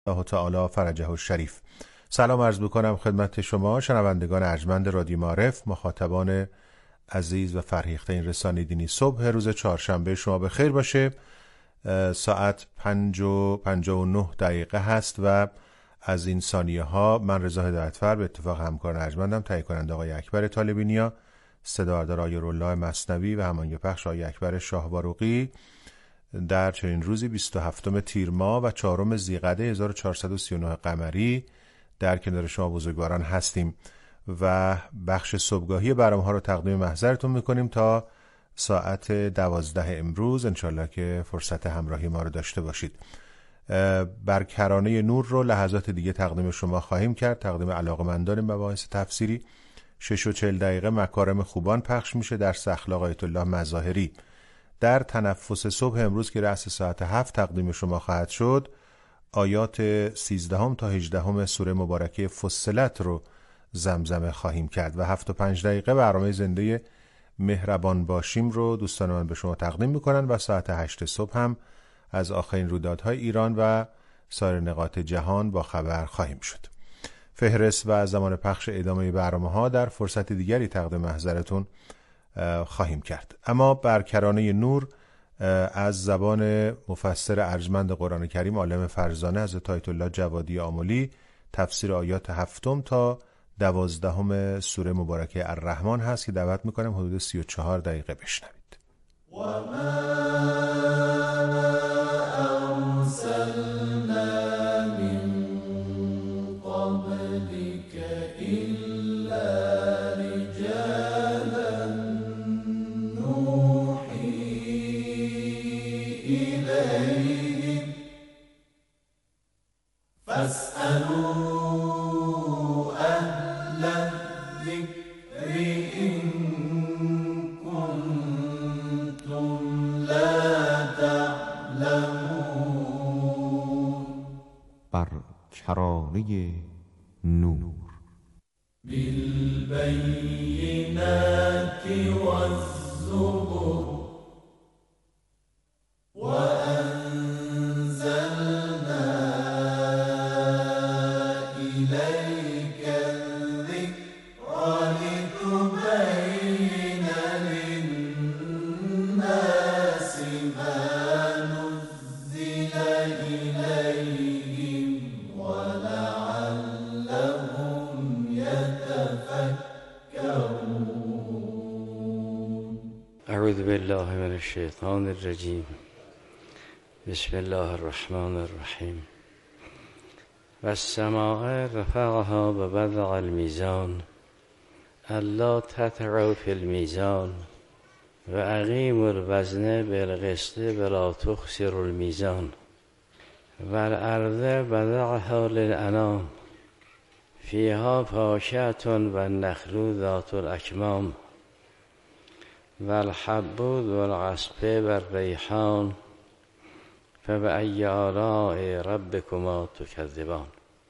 الله تعالی فرجه الشریف. سلام عرض میکنم خدمت شما شنوندگان ارجمند رادیو معارف، مخاطبان عزیز و فرهیخته این رسانه دینی. صبح روز چهارشنبه شما به خیر باشه. ساعت 5:59 هست و از این ثانیه ها من رضا هدایتفر به اتفاق همکاران ارجمندم تهیه کننده آقای اکبر طالبینیا، صداردار آیه‌الله مثنوی و هماهنگ پخش آقای اکبر شاهباروقی در چنین روزی 27 تیر ماه و 4 ذیقعده 1439 قمری در کنار شما بزرگواران هستیم و بخش صبحگاهی برنامه‌ها رو تقدیم محضرتون میکنیم تا ساعت 12 امروز انشالله که فرصت همراهی ما رو داشته باشید. بر کرانه نور رو لحظات دیگه تقدیم شما خواهیم کرد، تقدیم علاقمندان مباحث تفسیری. 6:40 مکارم خوبان پخش میشه، درس اخلاق آیت الله مظاهری. در تنفس صبح امروز که رأس ساعت 7 تقدیم شما خواهد شد، آیات 13 تا 18 سوره مبارکه فصلت رو زمزمه خواهیم کرد و 7:05 برنامه زنده مهربان باشیم رو دوستان من به شما تقدیم میکنن و ساعت 8 صبح هم از آخرین رویدادهای ایران و سایر نقاط جهان با خبر خواهیم شد. فهرست و زمان پخش ادامه برنامه‌ها در فرصت دیگری تقدیم محضرتون خواهیم کرد. اما بر کرانه نور از زبان مفسر ارجمند قرآن کریم عالم فرزانه حضرت آیت الله جوادی آملی تفسیر آیات 7 تا 12 سوره مبارکه الرحمن هست که دعوت میکنم حدود 34 دقیقه بشنوید. بر کرانه نور بالبینات والزبر وأنزلنا إليك الذكر لتبين للناس ما نزل إليهم ولعلهم يتفكرون. اعوذ بالله من الشیطان الرجیم. بسم الله الرحمن الرحیم. والسماء رفعها ووضع الميزان الا تطغوا في الميزان واقیموا الوزن بالقسط ولا تخسروا الميزان والارض وضعها للانام فيها فاكهة والنخل ذات الاكمام والحب ذو العصف والریحان فبأی آلاء ربکما تکذبان.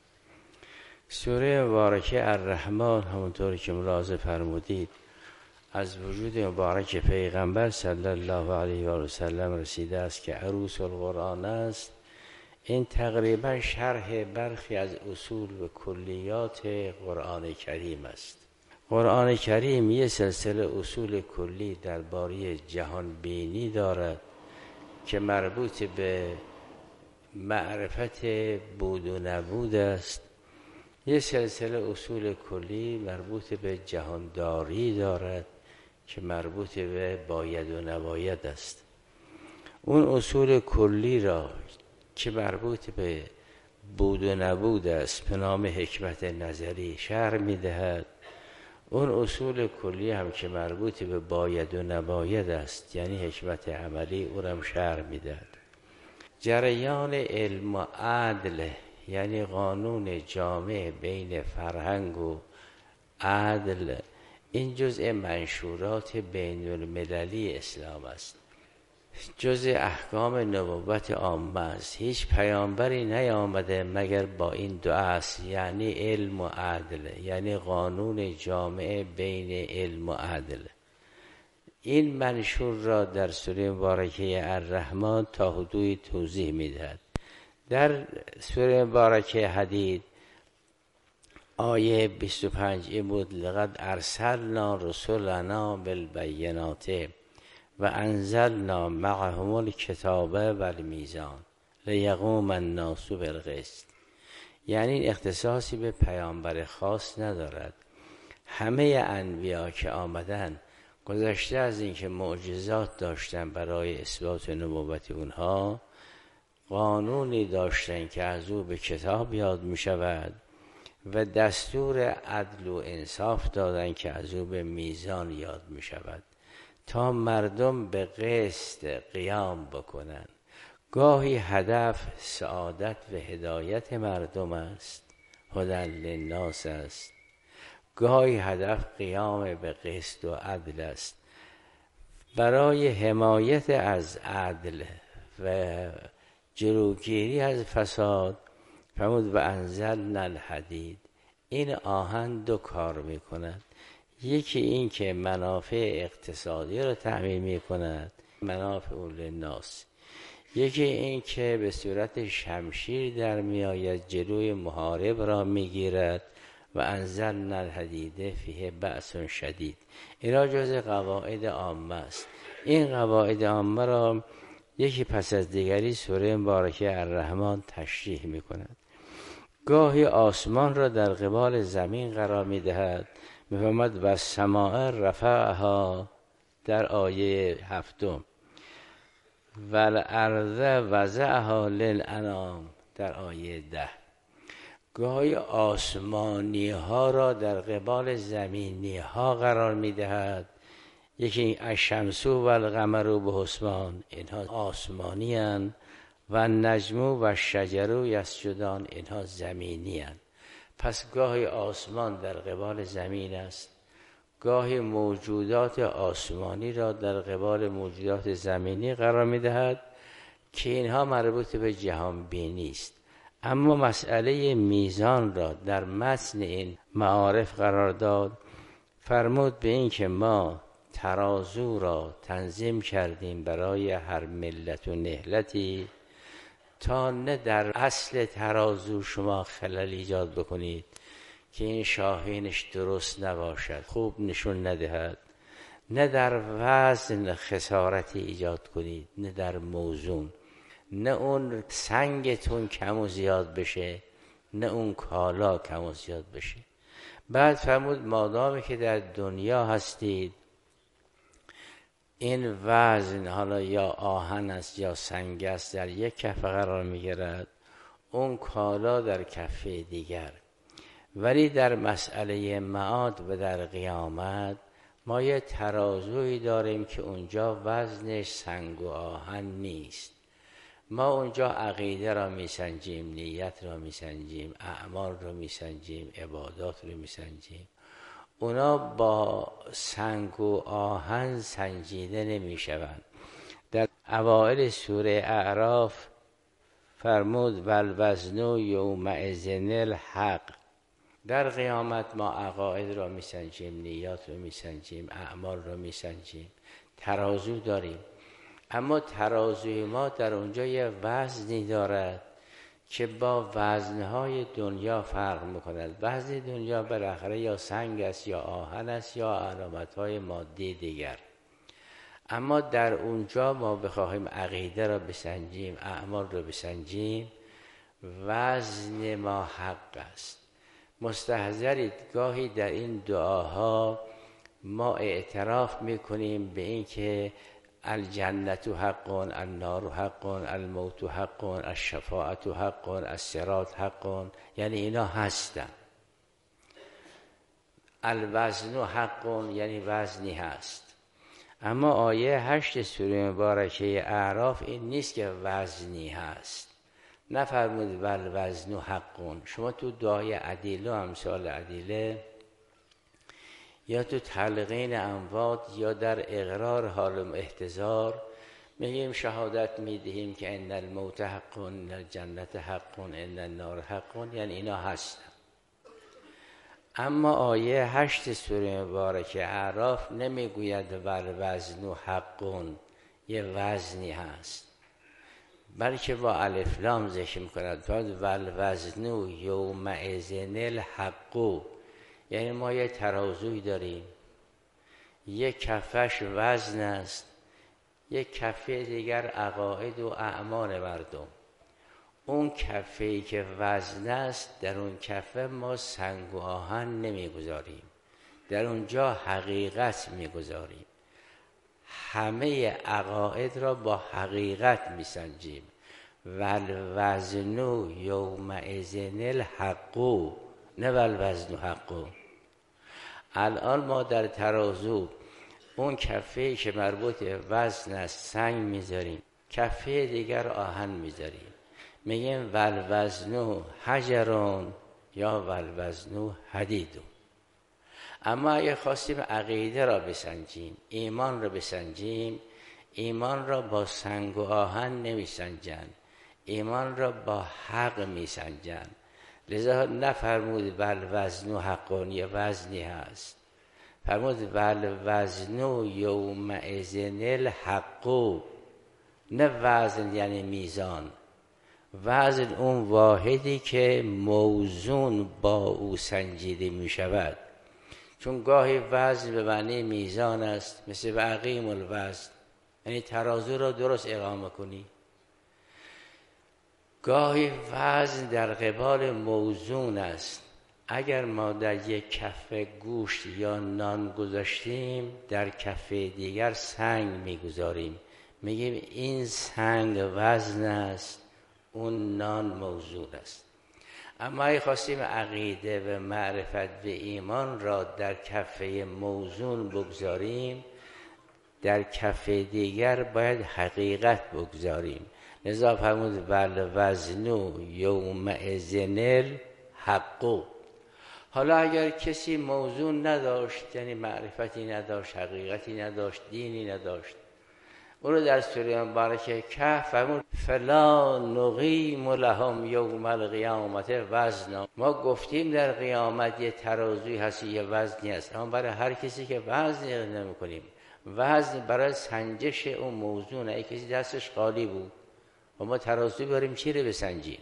سوره مبارکه الرحمن همونطور که ملاحظه فرمودید از وجود مبارک پیغمبر صلی الله علیه و سلم رسیده است که عروس القرآن است. این تقریبا شرح برخی از اصول و کلیات قرآن کریم است. قرآن کریم یه سلسله اصول کلی درباره جهان بینی دارد که مربوط به معرفت بود و نبود است. یه سلسله اصول کلی مربوط به جهانداری دارد که مربوط به باید و نباید است. اون اصول کلی را که مربوط به بود و نبود است به نام حکمت نظری شرح می‌دهد. اون اصول کلی هم که مربوط به باید و نباید است یعنی حکمت عملی اون هم شرح می‌دهد. جریان علم و عدل یعنی قانون جامع بین فرهنگ و عدل، این جزء منشورات بین المللی اسلام است، جزء احکام نبوت عامه است. هیچ پیامبری نیامده مگر با این دو اصل یعنی علم و عدل، یعنی قانون جامع بین علم و عدل. این منشور را در سوره مبارکه الرحمن تا حدودی توضیح می‌دهد. در سوره مبارکه حدید آیه 25 این بود: لقد ارسلنا رسلنا بالبینات و انزلنا معهم الکتاب والمیزان لیقوم الناس بالقسط. یعنی این اختصاصی به پیامبر خاص ندارد. همه انبیا که آمدن گذشته از اینکه معجزات داشتن برای اثبات نبوت اونها، قانونی داشتن که از او به کتاب یاد می شود و دستور عدل و انصاف دادن که از او به میزان یاد می شود تا مردم به قسط قیام بکنن. گاهی هدف سعادت و هدایت مردم است، هدی للناس است. گاهی هدف قیام به قسط و عدل است. برای حمایت از عدل و جلوگیری از فساد فرمود و انزلنا الحدید. این آهن دو کار می کند. یکی این که منافع اقتصادی را تأمین می کند، منافع للناس. یکی این که به صورت شمشیر در می آید، جلوی محارب را می گیرد. و انزلنا الحدید فیه بأس شدید. اینا جز قواعد عامه است. این قواعد عامه را یکی پس از دیگری سوره مبارکه الرحمن تشریح می کند. گاهی آسمان را در قبال زمین قرار می دهد. می فرماید و السماء رفعها در آیه 7 و الارض وضعها للانام در آیه 10. گاهی آسمانی ها را در قبال زمینی ها قرار می دهد. یکی الشمس و القمر به حسبان، اینها آسمانی هستند، و النجم و الشجر یسجدان، اینها زمینی هستند. پس گاهی آسمان در قبال زمین است، گاهی موجودات آسمانی را در قبال موجودات زمینی قرار می دهد که اینها مربوط به جهان بینی است. اما مسئله میزان را در متن این معارف قرار داد. فرمود به این که ما ترازو را تنظیم کردیم برای هر ملت و نهلتی تا نه در اصل ترازو شما خلل ایجاد بکنید که این شاهینش درست نباشد، خوب نشون ندهد، نه در وزن خسارتی ایجاد کنید، نه در موزون، نه اون سنگتون کم و زیاد بشه، نه اون کالا کم و زیاد بشه. بعد فرمود مادامی که در دنیا هستید، این وزن حالا یا آهن است یا سنگ است در یک کفه قرار میگیرد، اون کالا در کفه دیگر. ولی در مسئله معاد و در قیامت ما یه ترازویی داریم که اونجا وزنش سنگ و آهن نیست. ما اونجا عقیده را میسنجیم، نیت را میسنجیم، اعمال را میسنجیم، عبادات را میسنجیم. اونا با سنگ و آهن سنجیده نمیشوند. در اوائل سوره اعراف فرمود والوزن یومئذ الحق. در قیامت ما عقاید را میسنجیم، نیات را میسنجیم، اعمال را میسنجیم، ترازو داریم. اما ترازوی ما در اونجا یه وزنی دارد که با وزنهای دنیا فرق میکند. وزن دنیا بالاخره یا سنگ است یا آهن است یا علامتهای مادی دیگر. اما در اونجا ما بخواهیم عقیده را بسنجیم، اعمال را بسنجیم، وزن ما حق است. مستحضرید گاهی در این دعاها ما اعتراف میکنیم به این که الجنت حق، النار حق، الموت حق، الشفاعت حق، الصراط حق، یعنی اینا هستن. الوزن حق یعنی وزنی هست. اما آیه 8 سوره مبارکه اعراف این نیست که وزنی هست. نفرمود والوزن حق. شما تو دعای عدیله و امثال عدیله یا تو تلقین اموات یا در اقرار حال احتضار میگیم شهادت میدهیم که ان الموت حق، ان الجنت حق، ان النار حق، یعنی اینا هستن. اما آیه 8 سوره مبارکه اعراف نمیگوید والوزن حق، یه وزنی هست. بلکه با الف لام ذکر می‌کند. والوزن یومئذ الحق، یعنی ما یه ترازوی داریم، یک کفش وزن است، یک کفه دیگر عقاید و اعمال مردم. اون کفه‌ای که وزن است، در اون کفه ما سنگ و آهن نمیگذاریم، در اونجا حقیقت میگذاریم. همه عقاید را با حقیقت میسنجیم. والوزن یومئذ الحق، نه والوزن حق. الان ما در ترازو اون کفه‌ای که مربوط به وزن است سنگ میذاریم، کفه دیگر آهن میذاریم، میگیم والوزن حجرون یا والوزن حدیدون. اما اگه خواستیم عقیده را بسنجیم، ایمان را بسنجیم، ایمان را با سنگ و آهن نمیسنجند، ایمان را با حق میسنجند. لذا نفرمود والوزن حقون، یه وزنی هست، فرمود والوزن یومئذ الحق، نه وزن یعنی میزان، وزن اون واحدی که موزون با او سنجیده می شود. چون گاهی وزن به معنی میزان است، مثل اقیم الوزن، یعنی ترازو را درست اقامه کنی. گاهی وزن در قبال موزون است. اگر ما در یک کفه گوشت یا نان گذاشتیم، در کفه دیگر سنگ میگذاریم، میگیم این سنگ وزن است، اون نان موزون است. اما اگه خواستیم عقیده و معرفت و ایمان را در کفه موزون بگذاریم، در کفه دیگر باید حقیقت بگذاریم. لذا فرمود والوزن یومئذ الحق. حالا اگر کسی موزون نداشت، یعنی معرفتی نداشت، حقیقتی نداشت، دینی نداشت، او رو در سوره مبارکه کهف فرمود فلا نقیم لهم یوم القیامت وزنا. ما گفتیم در قیامت یه ترازوی هست، یه وزنی هست، اما برای هر کسی که وزن نمی کنیم. وزن برای سنجش اون موزونه. ای کسی دستش خالی بود و ما ترازوی بریم چی رو بسنجیم؟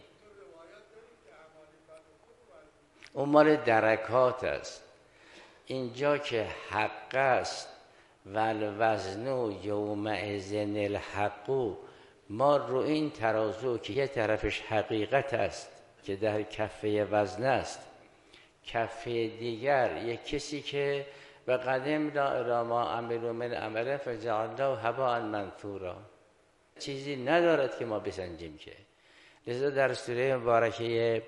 اون مال درکات است. اینجا که حق است، والوزن یومئذ الحق، ما رو این ترازو که یه طرفش حقیقت است که در کفه وزن است، کفه دیگر یک کسی که و قدمنا الی ما عملوا من عمل فجعلناه هباء منثورا، چیزی ندارد که ما بسنجیم که. لذا در سوره مبارکه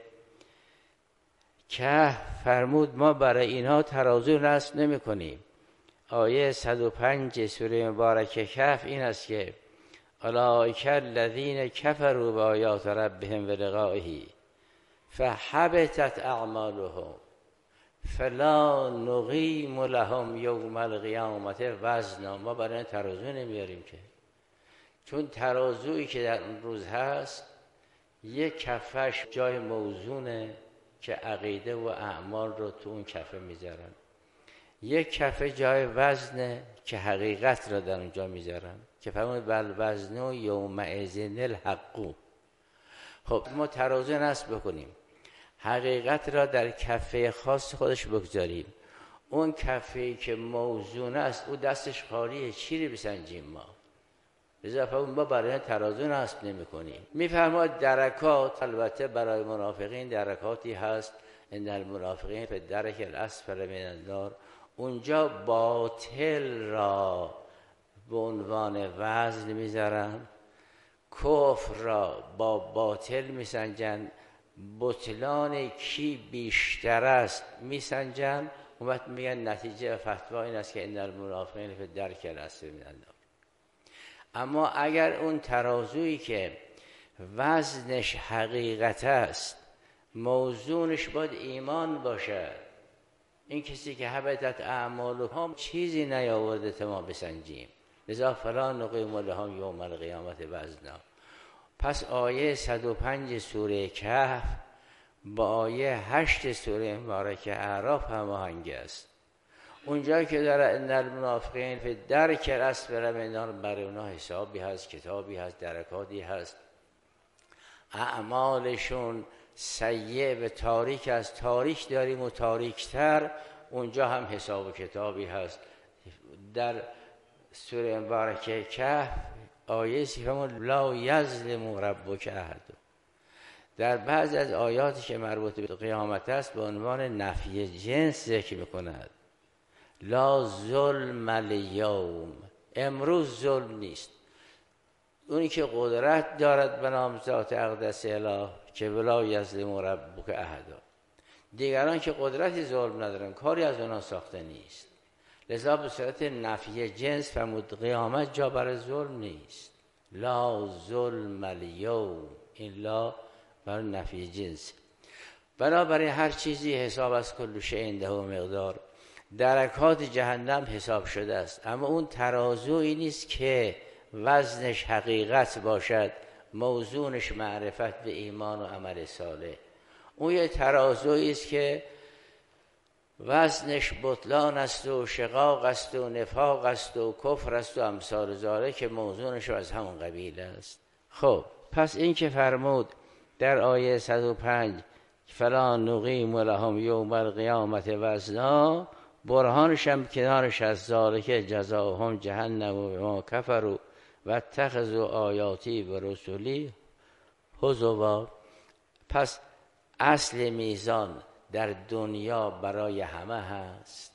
کهف فرمود ما برای اینها ترازو نصب نمی کنیم. آیه 105 سوره مبارکه کهف این است که اولئک الذین کفروا بآیات ربهم ولقائه فحبطت اعمالهم فلا نقیم لهم یوم القیامت وزنا. ما برای ترازو نمیاریم که، چون ترازویی که در اون روز هست یک کفش جای موزونه که عقیده و اعمال رو تو اون کفه میذارن، یک کفه جای وزنه که حقیقت را در اونجا میذارن، که فرمود والوزن یومئذ الحق. خب ما ترازو نصب بکنیم، حقیقت را در کفه خاص خودش بگذاریم. اون کفه‌ای که موزون است او دستش خالیه، چی رو بسنجیم ما؟ لذا ما برای ترازو نصب نمی کنیم. میفرماد درکات، البته برای منافقین درکاتی هست، ان المنافقین فی الدرک الاسفل من النار. اونجا باطل را به عنوان وزن میذارن، کفر را با باطل میسنجن، بطلان کی بیشتر است میسنجن. اون وقت میگن نتیجه فتوا این است که ان المنافقین فی الدرک الاسفل من النار. اما اگر اون ترازویی که وزنش حقیقت است، موزونش باید ایمان باشد، این کسی که حبطت اعمالهم چیزی نیاورده تا ما بسنجیم، لذا فلا نقیم لهم یوم القیامت وزنا. پس آیه 105 سوره کهف با آیه 8 سوره مبارکه اعراف هماهنگ است. اونجا که داره ان المنافقین فی الدرک الاسفل من النار، برای اونها حسابی هست، کتابی هست، درکاتی هست، اعمالشون سیء و تاریک از تاریک داریم و تاریکتر، اونجا هم حساب و کتابی هست. در سوره مبارکه کهف آیه سیفمون لا یظلم ربک احد. در بعض از آیاتی که مربوط به قیامت است به عنوان نفی جنس ذکر میکند. لا ظلم الیوم، امروز ظلم نیست. اونی که قدرت دارد به نام ذات اقدس اله که ولا یظلم ربک احد. دیگران که قدرتی ظلم ندارن، کاری از اونا ساخته نیست. لذا به صورت نفی جنس فرمود قیامت جا برای ظلم نیست. لا ظلم الیوم، این لا برای نفی جنس. بنابراین هر چیزی حساب از کل شیء عنده مقدار. درکات جهنم حساب شده است، اما اون ترازویی نیست که وزنش حقیقت باشد، موزونش معرفت به ایمان و عمل صالح. اون یه ترازویی است که وزنش بطلان است و شقاق است و نفاق است و کفر است و امثال ذالک که موزونش از همون قبیل است. خب پس این که فرمود در آیه 105 فلا نقیم لهم یوم القیامت وزنا، برهانش هم کنارش از ذالک جزاهم جهنم و بما کفروا و اتخذوا آیاتی و رسولی هزوا. پس اصل میزان در دنیا برای همه هست.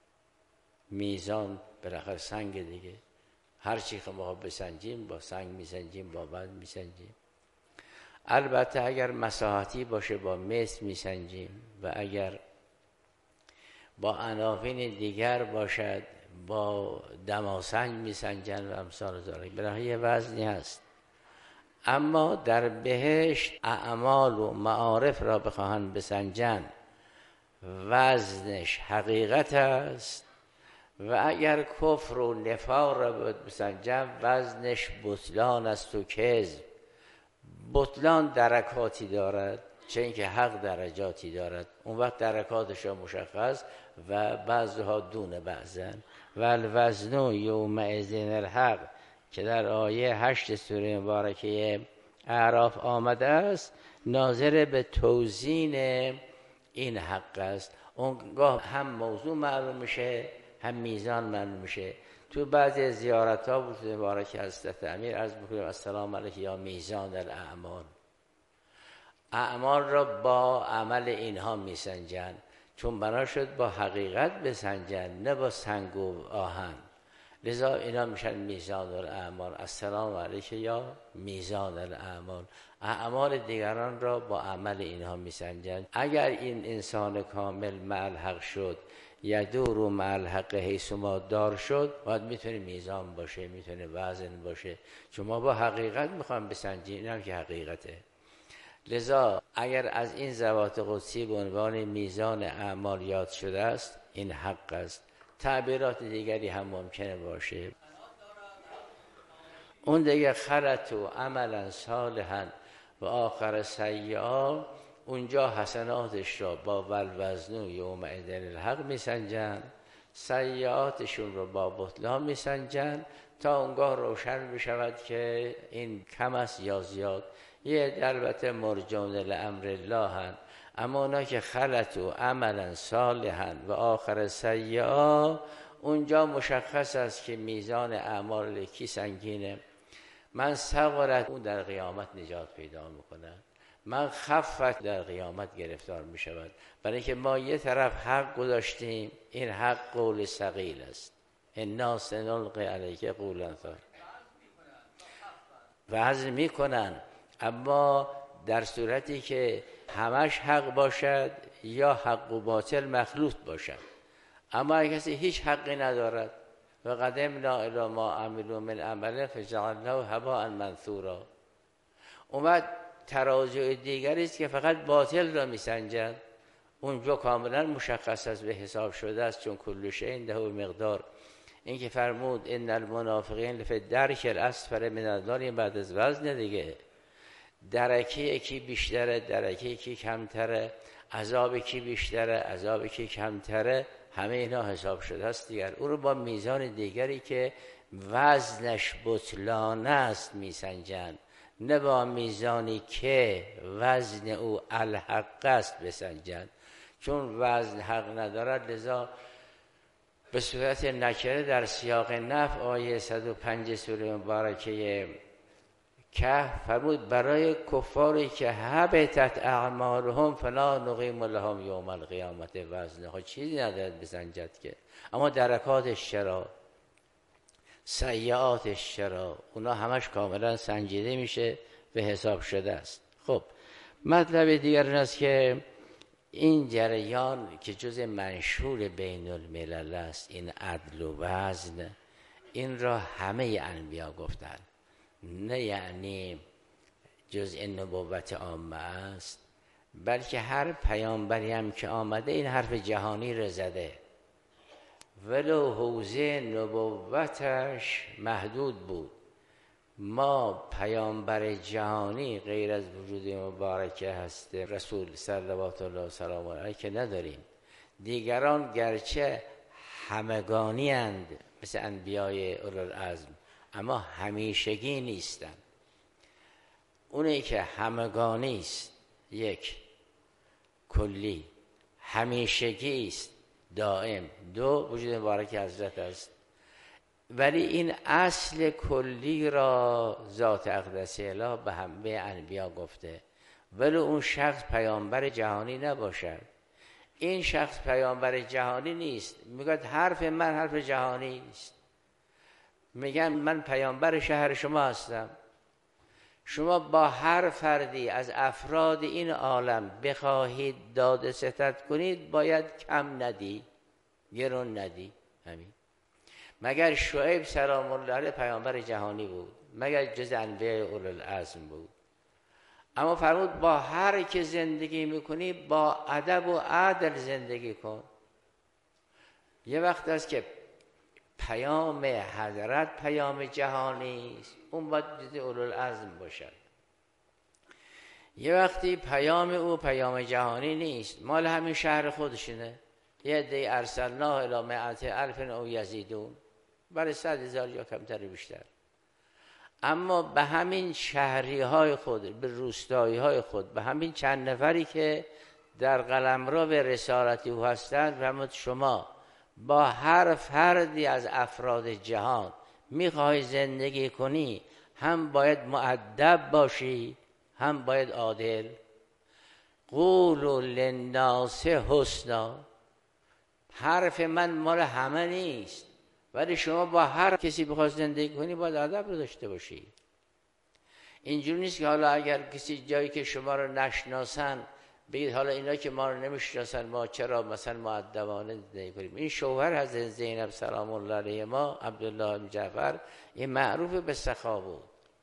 میزان بالاخره سنگ دیگه، هر چی که ما بسنجیم با سنگ میسنجیم، با وزن میسنجیم. البته اگر مساحتی باشه با متر میسنجیم و اگر با عناوین دیگر باشد با دماسنج میسنجن و امثال ذالک. بالاخره یه وزنی هست. اما در بهشت اعمال و معارف را بخواهند بسنجن وزنش حقیقت است، و اگر کفر و نفاق را بسنجن وزنش بطلان است و کذب. بطلان درکاتی دارد، چه اینکه حق درجاتی دارد، اون وقت درکاتش را مشخص و بعضها دون بعضن. و الوزن یومئذ الحق که در آیه 8 سوره مبارکه اعراف آمده است، ناظر به توزین این حق است. اونگاه هم موضوع معلوم میشه هم میزان معلوم میشه. تو بعضی زیارت ها بود مبارک حضرت امیر عرض بکنیم السلام علیک یا میزان الاعمال. اعمال را با عمل اینها میسنجن، چون بنا شد با حقیقت بسنجن نه با سنگ و آهن. لذا اینا میشن میزان الاعمال. السلام علیک یا میزان الاعمال. اعمال دیگران را با عمل اینها میسنجن. اگر این انسان کامل مع الحق شد، یدور و مع الحق حیث ما دار شد، باید میتونه میزان باشه، میتونه وزن باشه، چون ما با حقیقت میخوام بسنجیم. این هم که حقیقته. لذا اگر از این ذوات قدسی به عنوان میزان اعمال یاد شده است، این حق است. تعبیرات دیگری هم ممکنه باشه. اون دیگه خلطوا عملا صالحا و آخر سیئا، اونجا حسناتش را با والوزن یومئذ الحق میسنجن، سیئاتشون رو با بطلان میسنجن، تا اونگاه روشن بشود که این کم است یا زیاد. یه البته مرجون لامر الله هن، اما اونا که خلطوا عملا صالحا و آخر سیئا، اونجا مشخص است که میزان اعمال کی سنگینه. من صغرت اون در قیامت نجات پیدا میکنه، من خفت در قیامت گرفتار میشود. برای اینکه ما یه طرف حق گذاشتیم، این حق قول ثقیل است. انا سنلقی علیک قولا ثقیلا. وزن میکنن، اما در صورتی که همش حق باشد یا حق و باطل مخلوط باشد. اما اگه کسی هیچ حقی ندارد و قدمنا الی ما عملوا من عمل فجعلناه هباء منثورا، اومد ترازوی دیگری است که فقط باطل را میسنجند، اونجا کاملا مشخص است به حساب شده است، چون کل شیء عنده مقدار. این که فرمود ان المنافقین فی الدرک الاسفل من النار، بعد از وزن دیگه درکه یکی بیشتره، درکه یکی کمتره، عذاب یکی بیشتره، عذاب یکی کمتره، همه اینا حساب شده است دیگر. او رو با میزان دیگری که وزنش بطلان است میسنجند، نه با میزانی که وزن او الحق است بسنجد، چون وزن حق ندارد، لذا به صورت نکره در سیاق نفی آیه 105 سوره مبارکه کهف فرمود برای کفاری که حبطت اعمالهم فلا نقیم لهم یوم القیامت وزنها، چیزی ندارد بسنجد که، اما درکاتش چرا، سیئاتش چرا، اونا همش کاملا سنجیده میشه به حساب شده است. خب مطلب دیگر این است که این جریان که جز منشور بین الملل است، این عدل و وزن، این را همه انبیا گفتند، نه یعنی جز این نبوت عامه است، بلکه هر پیامبری هم که آمده این حرف جهانی را زده، ولو حوزه نبوتش محدود بود. ما پیامبر جهانی غیر از وجود مبارکه هست رسول صلوات الله و سلام علیه که نداریم. دیگران گرچه همگانی اند مثل انبیای اولوالعزم، اما همیشگی نیستند. اونی که همگانی است، یک کلی، همیشگی است دائم، دو وجود مبارک حضرت است. ولی این اصل کلی را ذات اقدس اله به همه انبیا گفته، ولی اون شخص پیامبر جهانی نباشد. این شخص پیامبر جهانی نیست، میگه حرف من حرف جهانی است. میگن من پیامبر شهر شما هستم. شما با هر فردی از افراد این عالم بخواهید داد ستد کنید، باید کم ندی، گرون ندی. همین. مگر شعیب سلام الله علیه پیامبر جهانی بود؟ مگر جز انبیاء اولوالعزم بود؟ اما فرمود با هر که زندگی میکنی با ادب و عدل زندگی کن. یه وقت است که پیام حضرت پیام جهانی است، اون باید جز اولوالعزم باشد. یه وقتی پیام او پیام جهانی نیست، مال همین شهر خودشونه. یه عده ارسلناه الی 100,000 او یزیدون، برای 100,000 یا کمتر بیشتر. اما به همین شهری های خود، به روستایی های خود، به همین چند نفری که در قلمرو به رسالتی او هستند، فرمود شما با هر فردی از افراد جهان میخوای زندگی کنی، هم باید مؤدب باشی، هم باید عادل. قولوا للناس حسنا، حرف من مال همه نیست، ولی شما با هر کسی بخواد زندگی کنی باید ادب رو داشته باشی. اینجوری نیست که حالا اگر کسی جایی که شما رو نشناسن بگید حالا اینا که ما رو نمیشناسن ما چرا مثلا مؤدبانه زندگی کنیم. این شوهر حضرت زینب سلام الله علیه ما، عبدالله بن جعفر، این معروف به سخا بود.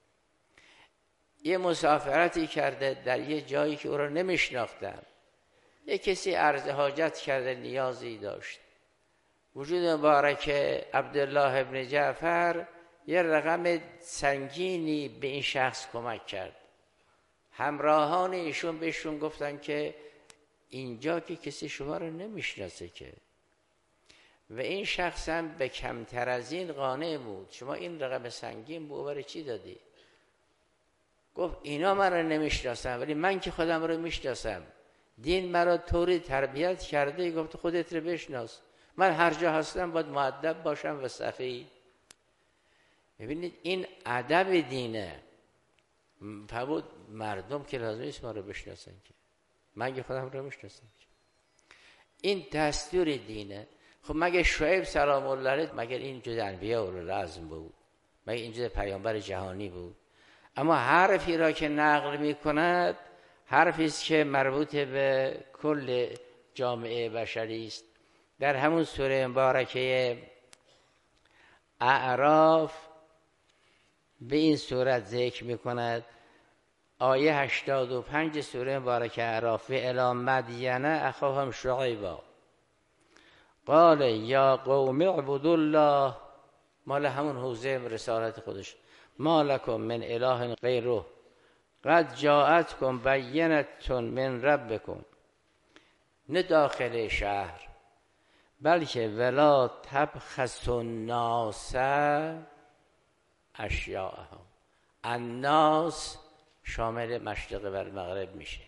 یه مسافرتی کرده در یه جایی که او رو نمیشناختن، یه کسی عرض حاجت کرده، نیازی داشت. وجود مبارک عبدالله بن جعفر یه رقم سنگینی به این شخص کمک کرد. همراهان ایشون بهشون گفتن که اینجا که کسی شما رو نمیشناسه که، و این شخص هم به کمتر از این قانع بود. شما این رقم سنگین به او برای چی دادی؟ گفت اینا من رو نمیشناسن، ولی من که خودم رو میشناسم. دین مرا طوری تربیت کرده، گفت خودت رو بشناس. من هر جا هستم باید مؤدب باشم و صفی. ببینید این ادب دینه. فرمود مردم که لازم نیست ما رو بشناسن که، من که خودم رو میشناسم که. این دستور دینه. خب مگه شعیب سلام الله علیه مگر این جز انبیاء اولوالعزم بود؟ مگه این جز پیامبر جهانی بود؟ اما حرفی را که نقل میکند حرفی است که مربوط به کل جامعه بشری است. در همون سوره مبارکه اعراف به این صورت ذکر میکند. آیه 85 سوره مبارکه اعراف: الی مدین اخاهم شعیبا قال یا قوم اعبدوا الله، مال همون حوزه رسالت خودش، ما لکم من اله غیره قد جاءتکم بینة من ربکم. نه داخل شهر، بلکه ولا تبخسوا الناس اشیاءهم. الناس شامل مشرق و مغرب میشه.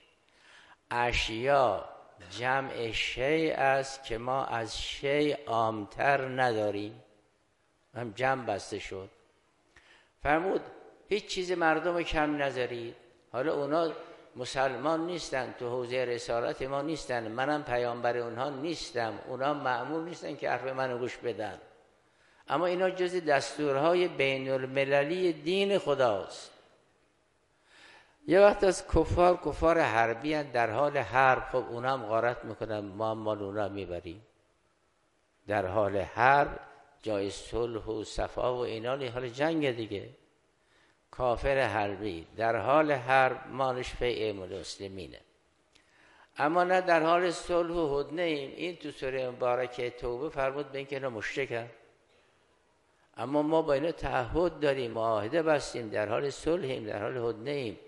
اشیا جمع شیء است که ما از شیء عامتر نداریم، هم جمع بسته شد. فرمود هیچ چیز مردم رو کم نذارید. حالا اونا مسلمان نیستن، تو حوزه رسالت ما نیستن، منم پیامبر اونها نیستم، اونا مأمور نیستن که حرف منو گوش بدن، اما اینا جز دستورهای بین المللی دین خداست. یه وقت از کفار حربی هن، در حال حرب، خب اونا هم غارت میکنن، ما مال اونا میبریم. در حال حرب جای صلح و صفا و اینا حال جنگ دیگه. کافر حربی در حال حرب مالش فیء مسلمینه، اما نه در حال صلح و هدنه ایم. این تو سوره مبارکه توبه فرمود به این که اینا مشرکن، اما ما با اینا تعهد داریم، معاهده بستیم، در حال صلحیم، در حال هدنه ایم.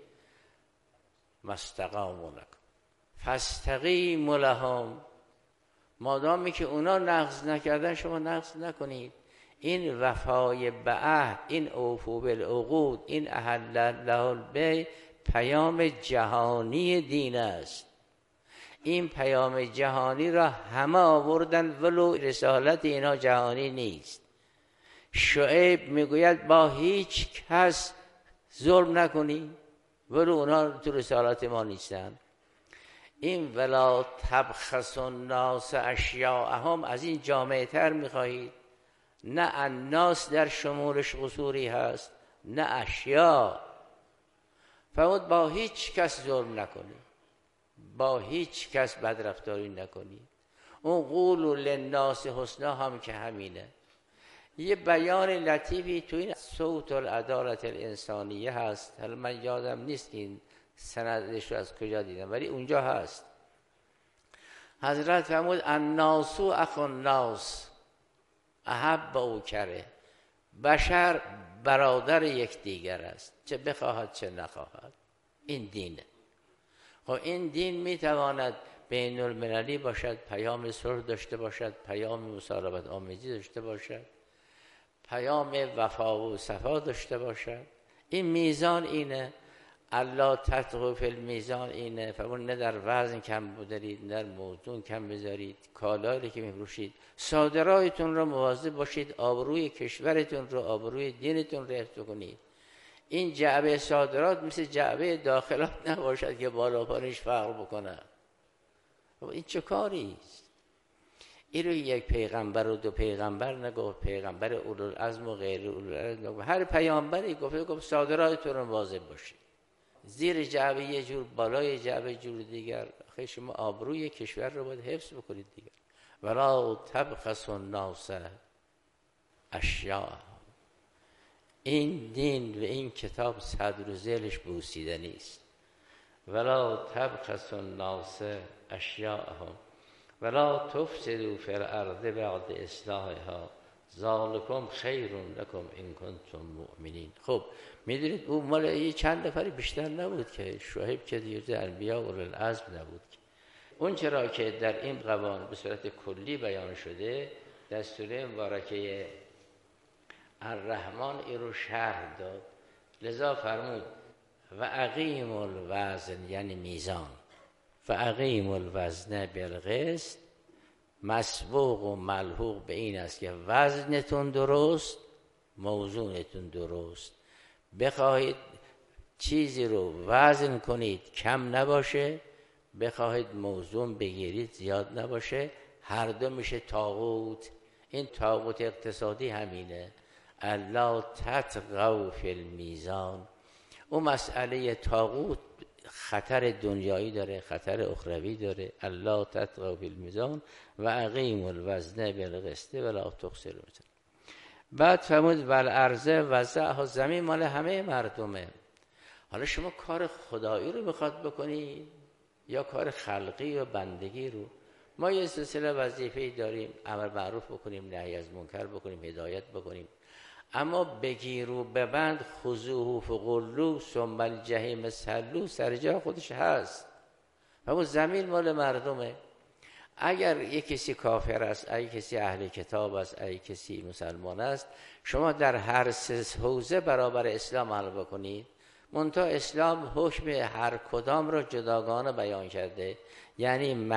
مستقاموا لکم فاستقیموا لهم، مادامی که اونا نقض نکردن شما نقض نکنید. این وفای به عهد، این اوفوا بالعقود، این احل الله البیع پیام جهانی دین است. این پیام جهانی را همه آوردن ولو رسالت اینا جهانی نیست. شعیب میگوید با هیچ کس ظلم نکنی ولو اونا تو رسالت ما نیستن. این ولا تبخسوا الناس اشیاءهم، از این جامعه تر میخواهید؟ نه الناس در شمولش قصوری هست، نه اشیاء. فرمود با هیچ کس ظلم نکنی، با هیچ کس بدرفتاری نکنی. اون قولوا للناس حسنا هم که همینه. یه بیان لطیفی تو این صوت العدالت الانسانیه هست، حالا من یادم نیست این سندش رو از کجا دیدم، ولی اونجا هست. حضرت فرمود الناس اخو الناس احب او کره، بشر برادر یکدیگر است، چه بخواهد چه نخواهد. این دینه. خب این دین میتواند بین المللی باشد، پیام صلح داشته باشد، پیام مصالحت آمیزی داشته باشد، پیام وفا و صفا داشته باشد. این میزان اینه. الله تطغوا فی المیزان اینه. فرمود نه در وزن کم بذارید، نه در موزون کم بذارید. کالایی که میفروشید صادراتتون رو مواظب باشید، آبروی کشورتون رو، آبروی دینتون رو حفظ کنید. این جعبه صادرات مثل جعبه داخلات نباشد که بالا پایینش فرق بکنه. این چه کاری است؟ این رو یک پیغمبر و دو پیغمبر نگفت، پیغمبر اولوالعزم و غیر اولوالعزم نگفت، هر پیامبری گفت صادراتتون رو مواظب باشید. زیر جعبه یه جور، بالای جعبه جور دیگر. آخه شما آبروی کشور رو باید حفظ بکنید دیگر. ولا تبخسوا الناس اشیاءهم. این دین و این کتاب صدر و ذیلش بوسیده نیست. ولا تبخسوا الناس اشیاءهم ولا تفسدوا فی الارض بعد اصلاحها ذالکم خیر لکم ان کنتم مؤمنین. خب میدونید اون مال یه چند نفری بیشتر نبود که شعیب که دیگه انبیا اولوالعزم نبود. اون چرا که در این قوانین به صورت کلی بیان شده، در سوره مبارکه الرحمن این رو شرح داد. لذا فرمود و اقیموا الوزن، یعنی میزان، و اقیموا الوزن بالقسط، مسبوق و ملحوق به این است که وزنتون درست، موزونتون درست. بخواهید چیزی رو وزن کنید کم نباشه، بخواهید موزون بگیرید زیاد نباشه، هر دو میشه طاغوت. این طاغوت اقتصادی همینه. الا تطغوا فی المیزان. اون مسئله طاغوت خطر دنیایی داره، خطر اخروی داره. الا تطغوا فی المیزان و اقیموا الوزن بالقسط ولا تخسروا الميزان. بعد فرمود والارض وضعها، زمین مال همه مردمه. حالا شما کار خدایی رو بخواد بکنی یا کار خلقی و بندگی رو. ما یه سلسله وظیفه‌ای داریم، امر معروف بکنیم، نهی از منکر بکنیم، هدایت بکنیم، اما بگیر و ببند، خذوه فغلوه ثم الجحیم صلوه، سر جا خودش هست. اما زمین مال مردمه. اگر یک کسی کافر است، اگر کسی اهل کتاب است، اگر کسی مسلمان است، شما در هر سه حوزه برابر اسلام عمل بکنید. منتها اسلام حکم هر کدام را جداگانه بیان کرده. یعنی